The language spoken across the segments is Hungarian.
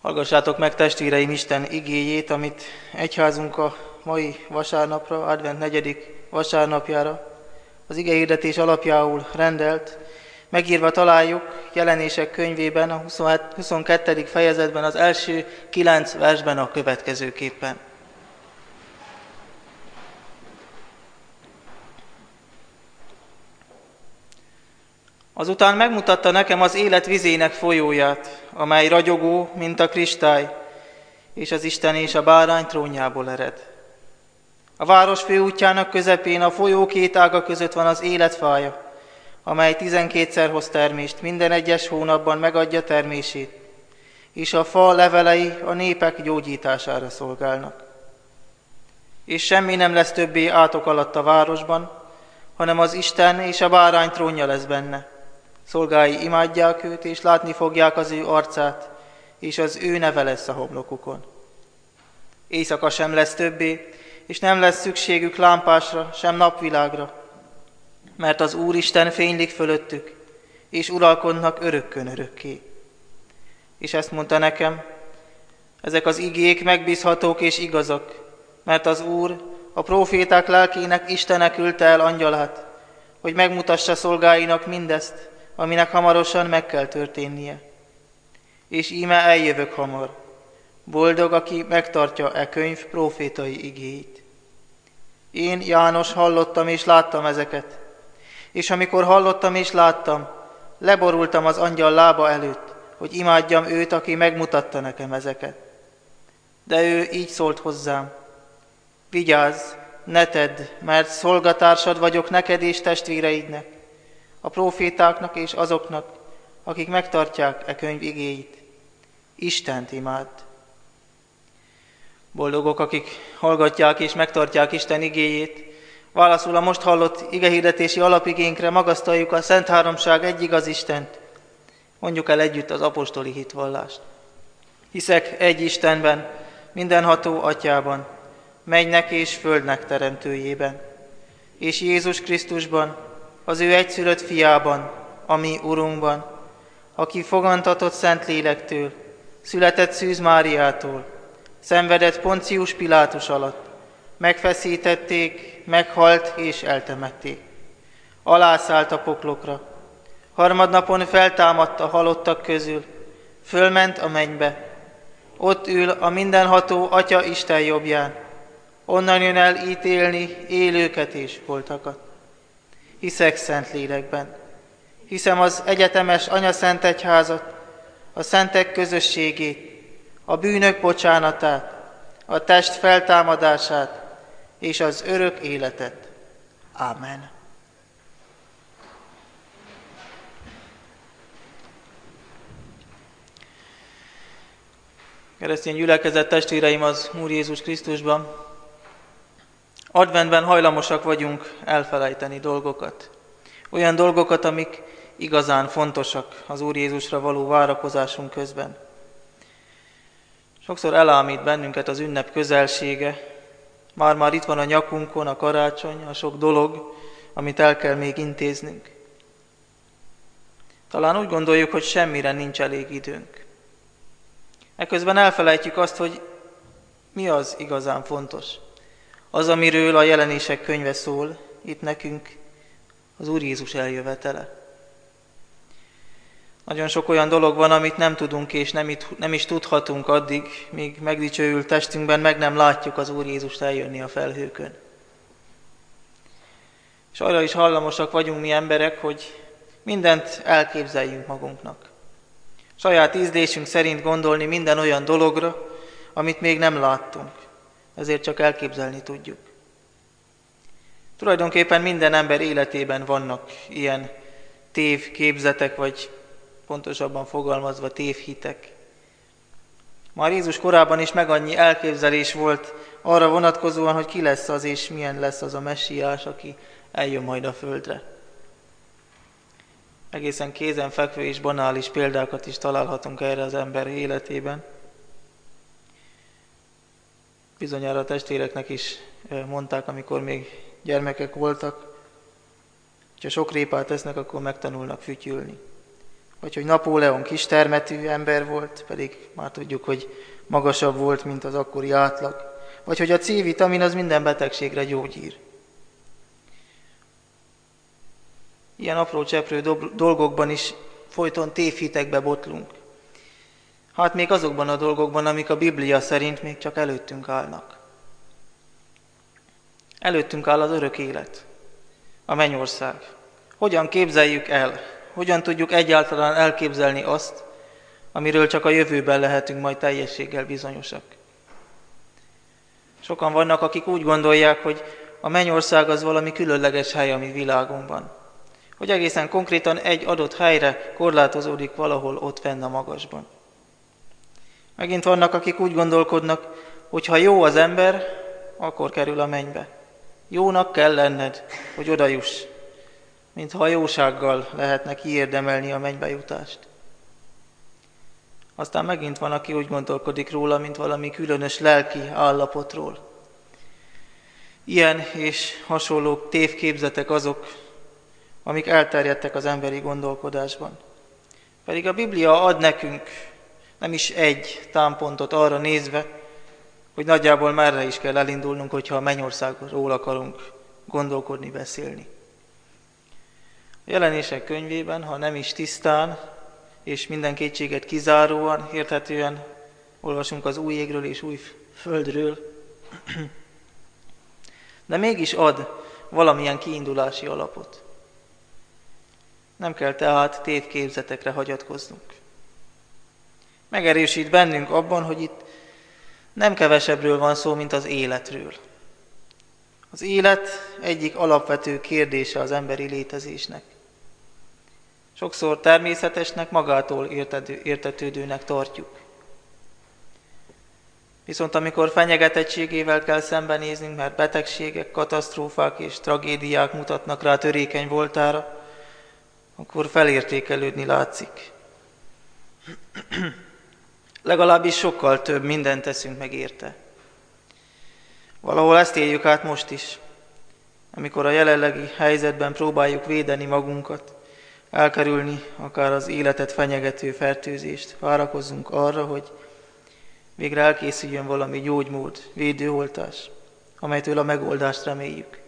Hallgassátok meg, testvéreim, Isten igéjét, amit egyházunk a mai vasárnapra, advent 4. vasárnapjára az igehirdetés alapjául rendelt. Megírva találjuk Jelenések könyvében, a 22. fejezetben, az első 9 versben a következőképpen. Azután megmutatta nekem az élet vizének folyóját, amely ragyogó, mint a kristály, és az Isten és a bárány trónjából ered. A város főútjának közepén a folyó két ága között van az életfája, amely 12-szer hoz termést, minden egyes hónapban megadja termését, és a fa levelei a népek gyógyítására szolgálnak. És semmi nem lesz többé átok alatt a városban, hanem az Isten és a bárány trónja lesz benne. Szolgái imádják őt, és látni fogják az ő arcát, és az ő neve lesz a homlokukon. Éjszaka sem lesz többé, és nem lesz szükségük lámpásra, sem napvilágra, mert az Úristen fénylik fölöttük, és uralkodnak örökkön örökké. És ezt mondta nekem, ezek az igék megbízhatók és igazak, mert az Úr a próféták lelkének Istene küldte el angyalát, hogy megmutassa szolgáinak mindezt, aminek hamarosan meg kell történnie. És íme eljövök hamar. Boldog, aki megtartja e könyv prófétai igéit. Én, János, hallottam és láttam ezeket, és amikor hallottam és láttam, leborultam az angyal lába előtt, hogy imádjam őt, aki megmutatta nekem ezeket. De ő így szólt hozzám: vigyázz, ne tedd, mert szolgatársad vagyok neked és testvéreidnek, a prófétáknak és azoknak, akik megtartják e könyv igéit. Istent imádd! Boldogok, akik hallgatják és megtartják Isten igéjét. Válaszul a most hallott igehirdetési alapigénkre magasztaljuk a Szent Háromság egy igaz Istent. Mondjuk el együtt az apostoli hitvallást. Hiszek egy Istenben, mindenható Atyában, mennynek és földnek teremtőjében, és Jézus Krisztusban, az ő egyszülött fiában, a mi Urunkban, aki fogantatott Szentlélektől, született Szűz Máriától, szenvedett Poncius Pilátus alatt, megfeszítették, meghalt és eltemették. Alászállt a poklokra, harmadnapon feltámadt a halottak közül, fölment a mennybe, ott ül a mindenható Atya Isten jobbján, onnan jön el ítélni élőket és holtakat. Hiszek Szentlélekben, hiszem az egyetemes Anyaszent Egyházat, a szentek közösségét, a bűnök bocsánatát, a test feltámadását és az örök életet. Ámen. Keresztény gyülekezet, testvéreim az Úr Jézus Krisztusban, adventben hajlamosak vagyunk elfelejteni dolgokat. Olyan dolgokat, amik igazán fontosak az Úr Jézusra való várakozásunk közben. Sokszor elámít bennünket az ünnep közelsége, már itt van a nyakunkon a karácsony, a sok dolog, amit el kell még intéznünk. Talán úgy gondoljuk, hogy semmire nincs elég időnk. Ekközben elfelejtjük azt, hogy mi az igazán fontos. Az, amiről a Jelenések könyve szól, itt nekünk az Úr Jézus eljövetele. Nagyon sok olyan dolog van, amit nem tudunk és nem is tudhatunk addig, míg megdicsőült testünkben meg nem látjuk az Úr Jézust eljönni a felhőkön. És arra is hallamosak vagyunk mi emberek, hogy mindent elképzeljünk magunknak. Saját ízlésünk szerint gondolni minden olyan dologra, amit még nem láttunk, ezért csak elképzelni tudjuk. Tulajdonképpen minden ember életében vannak ilyen tévképzetek, vagy pontosabban fogalmazva tévhitek. Már Jézus korában is meg annyi elképzelés volt arra vonatkozóan, hogy ki lesz az és milyen lesz az a messiás, aki eljön majd a földre. Egészen kézenfekvő és banális példákat is találhatunk erre az ember életében. Bizonyára a testvéreknek is mondták, amikor még gyermekek voltak, ha sok répát esznek, akkor megtanulnak fütyülni. vagy hogy Napóleon kistermetű ember volt, pedig már tudjuk, hogy magasabb volt, mint az akkori átlag, vagy hogy a C-vitamin az minden betegségre gyógyír. Ilyen apró cseprő dolgokban is folyton tévhitekbe botlunk. Hát még azokban a dolgokban, amik a Biblia szerint még csak előttünk állnak. Előttünk áll az örök élet, a mennyország. Hogyan képzeljük el, hogyan tudjuk egyáltalán elképzelni azt, amiről csak a jövőben lehetünk majd teljességgel bizonyosak. Sokan vannak, akik úgy gondolják, hogy a mennyország az valami különleges hely a mi világunkban. Hogy egészen konkrétan egy adott helyre korlátozódik valahol ott fenn a magasban. Megint vannak, akik úgy gondolkodnak, hogy ha jó az ember, akkor kerül a mennybe. Jónak kell lenned, hogy oda juss, mintha a jósággal lehetne kiérdemelni a mennybe jutást. Aztán megint van, aki úgy gondolkodik róla, mint valami különös lelki állapotról. Ilyen és hasonló tévképzetek azok, amik elterjedtek az emberi gondolkodásban. Pedig a Biblia ad nekünk nem is egy támpontot arra nézve, hogy nagyjából merre is kell elindulnunk, hogyha a mennyországról akarunk gondolkodni, beszélni. A Jelenések könyvében, ha nem is tisztán és minden kétséget kizáróan, érthetően olvasunk az új égről és új földről, de mégis ad valamilyen kiindulási alapot. Nem kell tehát tévképzetekre hagyatkoznunk. Megerősít bennünk abban, hogy itt nem kevesebbről van szó, mint az életről. Az élet egyik alapvető kérdése az emberi létezésnek. Sokszor természetesnek, magától értetődőnek tartjuk. Viszont amikor fenyegetettségével kell szembenéznünk, mert betegségek, katasztrófák és tragédiák mutatnak rá törékeny voltára, akkor felértékelődni látszik. Legalábbis sokkal több mindent teszünk meg érte. Valahol ezt éljük át most is, amikor a jelenlegi helyzetben próbáljuk védeni magunkat, elkerülni akár az életet fenyegető fertőzést, várakozzunk arra, hogy végre elkészüljön valami gyógymód, védőoltás, amelytől a megoldást reméljük.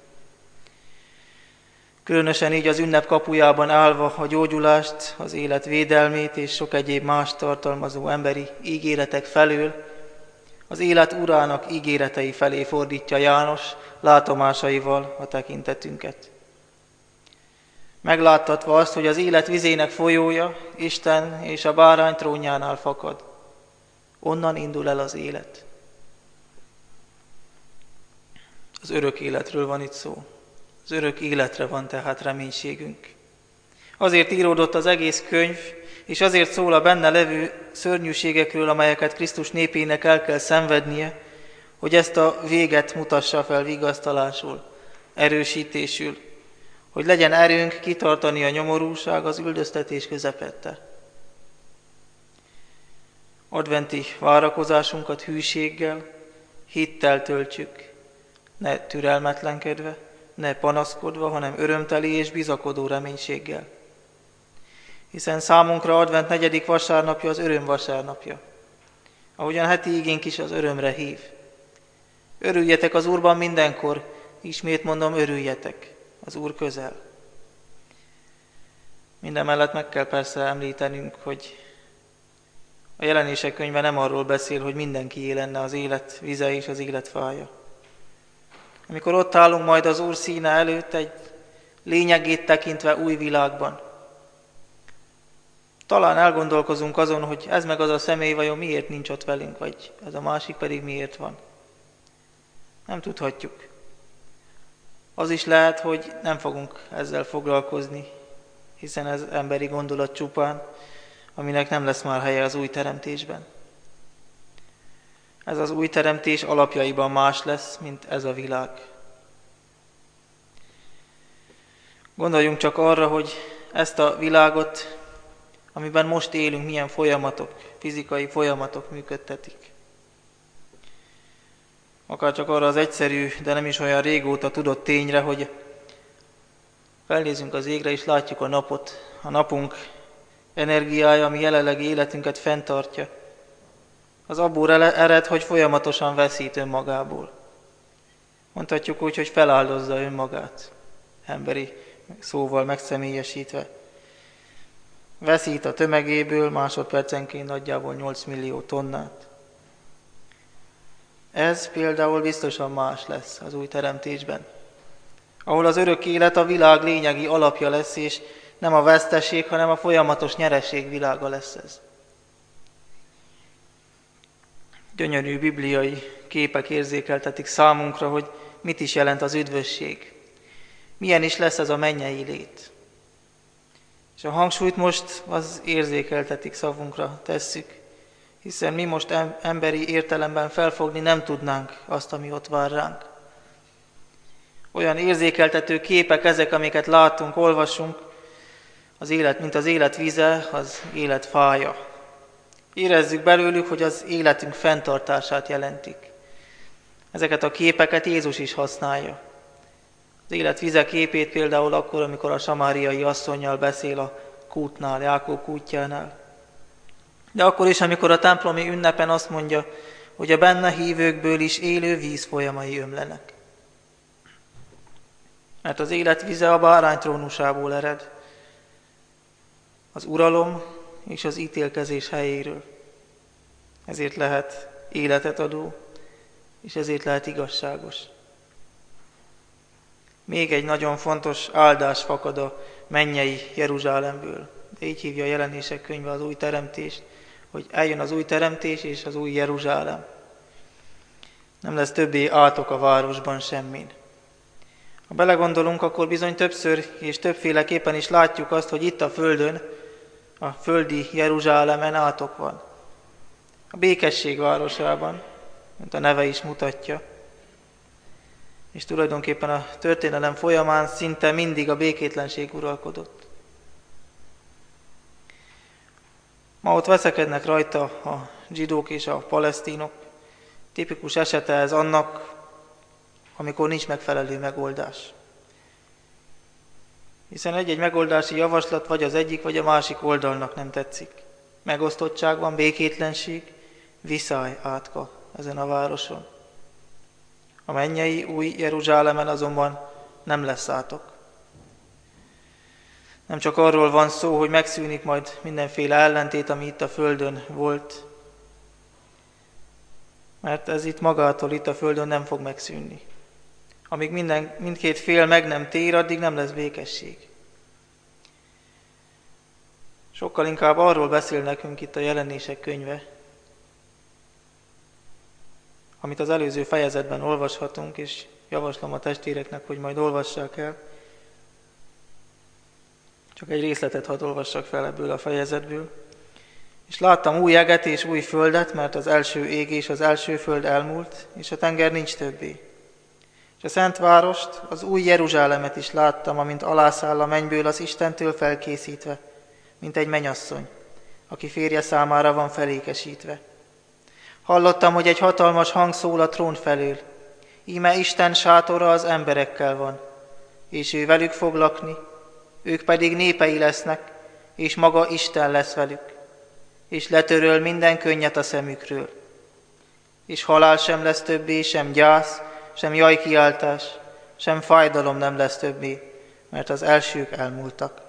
Különösen így az ünnep kapujában állva a gyógyulást, az élet védelmét és sok egyéb más tartalmazó emberi ígéretek felől, az élet urának ígéretei felé fordítja János látomásaival a tekintetünket. Megláttatva azt, hogy az élet vizének folyója Isten és a bárány trónjánál fakad. Onnan indul el az élet. Az örök életről van itt szó. Az örök életre van tehát reménységünk. Azért íródott az egész könyv, és azért szól a benne levő szörnyűségekről, amelyeket Krisztus népének el kell szenvednie, hogy ezt a véget mutassa fel vigasztalásul, erősítésül, hogy legyen erőnk kitartani a nyomorúság, az üldöztetés közepette. Adventi várakozásunkat hűséggel, hittel töltsük, ne türelmetlenkedve, ne panaszkodva, hanem örömteli és bizakodó reménységgel. Hiszen számunkra advent 4. vasárnapja az öröm vasárnapja, ahogyan heti igénk is az örömre hív. Örüljetek az Úrban mindenkor, ismét mondom, örüljetek, az Úr közel. Mindemellett meg kell persze említenünk, hogy a Jelenések könyve nem arról beszél, hogy mindenkié lenne az élet vize és az élet fája. Amikor ott állunk majd az Úr színe előtt egy lényegét tekintve új világban, talán elgondolkozunk azon, hogy ez meg az a személy vajon miért nincs ott velünk, vagy ez a másik pedig miért van. Nem tudhatjuk. Az is lehet, hogy nem fogunk ezzel foglalkozni, hiszen ez emberi gondolat csupán, aminek nem lesz már helye az új teremtésben. Ez az új teremtés alapjaiban más lesz, mint ez a világ. Gondoljunk csak arra, hogy ezt a világot, amiben most élünk, milyen folyamatok, fizikai folyamatok működtetik. Akár csak arra az egyszerű, de nem is olyan régóta tudott tényre, hogy felnézünk az égre és látjuk a napot. A napunk energiája, ami jelenlegi életünket fenntartja, az abból ered, hogy folyamatosan veszít önmagából. Mondhatjuk úgy, hogy feláldozza önmagát, emberi szóval megszemélyesítve. Veszít a tömegéből másodpercenként nagyjából 8 millió tonnát. Ez például biztosan más lesz az új teremtésben, ahol az örök élet a világ lényegi alapja lesz, és nem a veszteség, hanem a folyamatos nyereség világa lesz ez. Gyönyörű bibliai képek érzékeltetik számunkra, hogy mit is jelent az üdvösség. Milyen is lesz ez a mennyei lét. És a hangsúlyt most az érzékeltetik szavunkra tesszük, hiszen mi most emberi értelemben felfogni nem tudnánk azt, ami ott vár ránk. Olyan érzékeltető képek ezek, amiket látunk, olvasunk, az élet, mint az élet vize, az élet fája. Érezzük belőlük, hogy az életünk fenntartását jelentik. Ezeket a képeket Jézus is használja. Az élet vize képét például akkor, amikor a samáriai asszonnyal beszél a kútnál, Jákob kútjánál. De akkor is, amikor a templomi ünnepen azt mondja, hogy a benne hívőkből is élő víz folyamai ömlenek. Mert az élet vize a bárány trónusából ered, az uralom és az ítélkezés helyéről. Ezért lehet életet adó, és ezért lehet igazságos. Még egy nagyon fontos áldás fakad a mennyei Jeruzsálemből. De így hívja a Jelenések könyve az új teremtést, hogy eljön az új teremtés és az új Jeruzsálem. Nem lesz többé átok a városban semmin. Ha belegondolunk, akkor bizony többször és többféleképpen is látjuk azt, hogy itt a földön, a földi Jeruzsálemen átok van. A békesség városában, mint a neve is mutatja, és tulajdonképpen a történelem folyamán szinte mindig a békétlenség uralkodott. Ma ott veszekednek rajta a zsidók és a palesztinok. Tipikus esete ez annak, amikor nincs megfelelő megoldás. Hiszen egy-egy megoldási javaslat vagy az egyik, vagy a másik oldalnak nem tetszik. Megosztottság van, békétlenség, viszály átka ezen a városon. A mennyei új Jeruzsálemen azonban nem lesz átok. Nem csak arról van szó, hogy megszűnik majd mindenféle ellentét, ami itt a földön volt, mert ez itt magától itt a földön nem fog megszűnni. Amíg mindkét fél meg nem tér, addig nem lesz békesség. Sokkal inkább arról beszél nekünk itt a Jelenések könyve, amit az előző fejezetben olvashatunk, és javaslom a testvéreknek, hogy majd olvassák el. Csak egy részletet hadd olvassak fel ebből a fejezetből. És láttam új eget és új földet, mert az első ég és az első föld elmúlt, és a tenger nincs többé. És a Szent Várost, az új Jeruzsálemet is láttam, amint alászáll a mennyből az Istentől felkészítve, mint egy mennyasszony, aki férje számára van felékesítve. Hallottam, hogy egy hatalmas hang szól a trón felől. Íme Isten sátora az emberekkel van, és ő velük fog lakni, ők pedig népei lesznek, és maga Isten lesz velük, és letöröl minden könnyet a szemükről. És halál sem lesz többé, sem gyász, sem jajkiáltás, sem fájdalom nem lesz többé, mert az elsők elmúltak.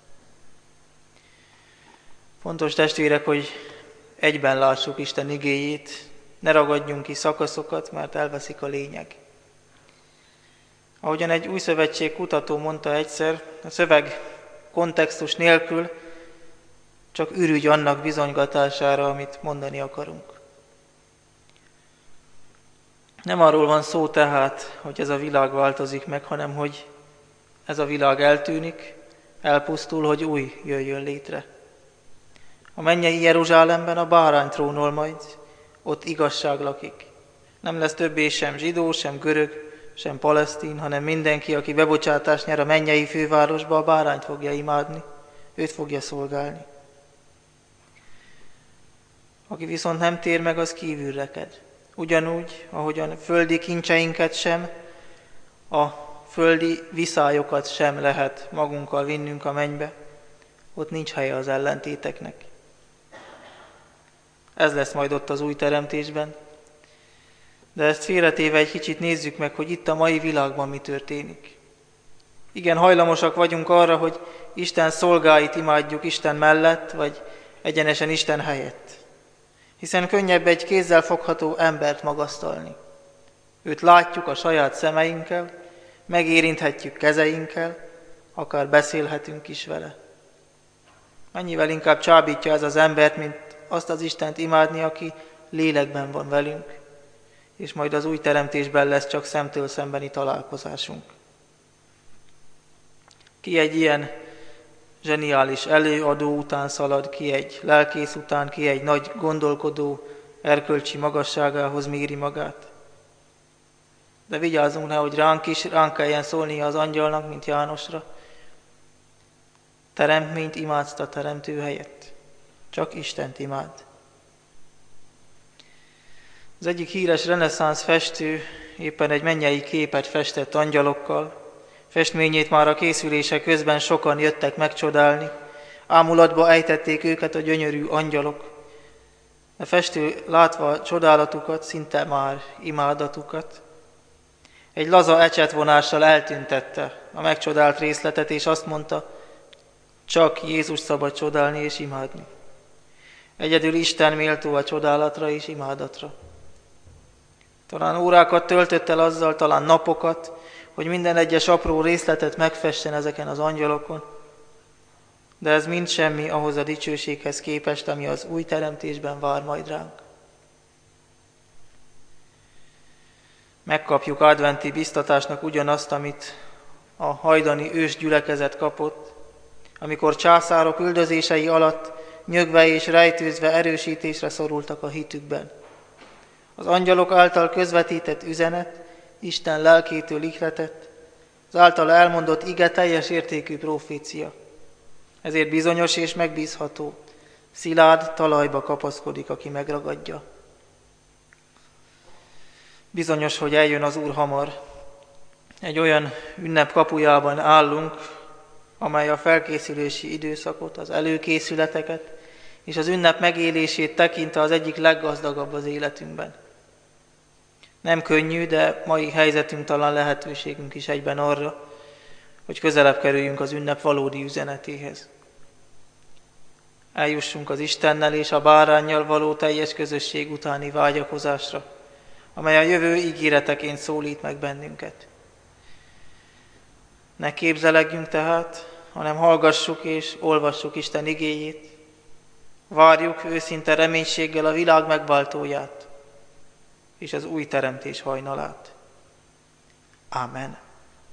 Fontos testvérek, hogy egyben lássuk Isten igéjét, ne ragadjunk ki szakaszokat, mert elveszik a lényeg. Ahogyan egy új szövetség kutató mondta egyszer, a szöveg kontextus nélkül csak ürügy annak bizonygatására, amit mondani akarunk. Nem arról van szó tehát, hogy ez a világ változik meg, hanem hogy ez a világ eltűnik, elpusztul, hogy új jöjjön létre. A mennyei Jeruzsálemben a bárány trónol majd, ott igazság lakik. Nem lesz többé sem zsidó, sem görög, sem palesztin, hanem mindenki, aki bebocsátást nyer a mennyei fővárosba, a bárányt fogja imádni, őt fogja szolgálni. Aki viszont nem tér meg, az kívül reked. Ugyanúgy, ahogyan földi kincseinket sem, a földi viszályokat sem lehet magunkkal vinnünk a mennybe, ott nincs helye az ellentéteknek. Ez lesz majd ott az új teremtésben. De ezt félretéve egy kicsit nézzük meg, hogy itt a mai világban mi történik. Igen, hajlamosak vagyunk arra, hogy Isten szolgáit imádjuk Isten mellett, vagy egyenesen Isten helyett. Hiszen könnyebb egy kézzel fogható embert magasztalni. Őt látjuk a saját szemeinkkel, megérinthetjük kezeinkkel, akár beszélhetünk is vele. Mennyivel inkább csábítja ez az embert, mint azt az Istent imádni, aki lélekben van velünk, és majd az új teremtésben lesz csak szemtől szembeni találkozásunk. Ki egy ilyen zseniális előadó után szalad, ki egy lelkész után, ki egy nagy gondolkodó erkölcsi magasságához méri magát. De vigyázzunk, nehogy ránk kelljen szólnia az angyalnak, mint Jánosra. Teremtményt imádsz a teremtő helyett. Csak Istent imád. Az egyik híres reneszánsz festő éppen egy mennyei képet festett angyalokkal. Festményét már a készülése közben sokan jöttek megcsodálni. Ámulatba ejtették őket a gyönyörű angyalok. A festő látva csodálatukat, szinte már imádatukat, egy laza ecsetvonással eltüntette a megcsodált részletet, és azt mondta, csak Jézus szabad csodálni és imádni. Egyedül Isten méltó a csodálatra és imádatra. Talán órákat töltött el azzal, talán napokat, hogy minden egyes apró részletet megfessen ezeken az angyalokon, de ez mind semmi ahhoz a dicsőséghez képest, ami az új teremtésben vár majd ránk. Megkapjuk adventi biztatásnak ugyanazt, amit a hajdani ősgyülekezet kapott, amikor császárok üldözései alatt nyögve és rejtőzve erősítésre szorultak a hitükben. Az angyalok által közvetített üzenet Isten lelkétől ihletett, az által elmondott ige teljes értékű profécia. Ezért bizonyos és megbízható, szilárd talajba kapaszkodik, aki megragadja. Bizonyos, hogy eljön az Úr hamar. Egy olyan ünnep kapujában állunk, amely a felkészülési időszakot, az előkészületeket és az ünnep megélését tekintve az egyik leggazdagabb az életünkben. Nem könnyű, de mai helyzetünk talán lehetőségünk is egyben arra, hogy közelebb kerüljünk az ünnep valódi üzenetéhez. Eljussunk az Istennel és a báránnyal való teljes közösség utáni vágyakozásra, amely a jövő ígéreteként szólít meg bennünket. Ne képzelegjünk tehát, hanem hallgassuk és olvassuk Isten igéjét. Várjuk őszinte reménységgel a világ megváltóját és az új teremtés hajnalát. Ámen.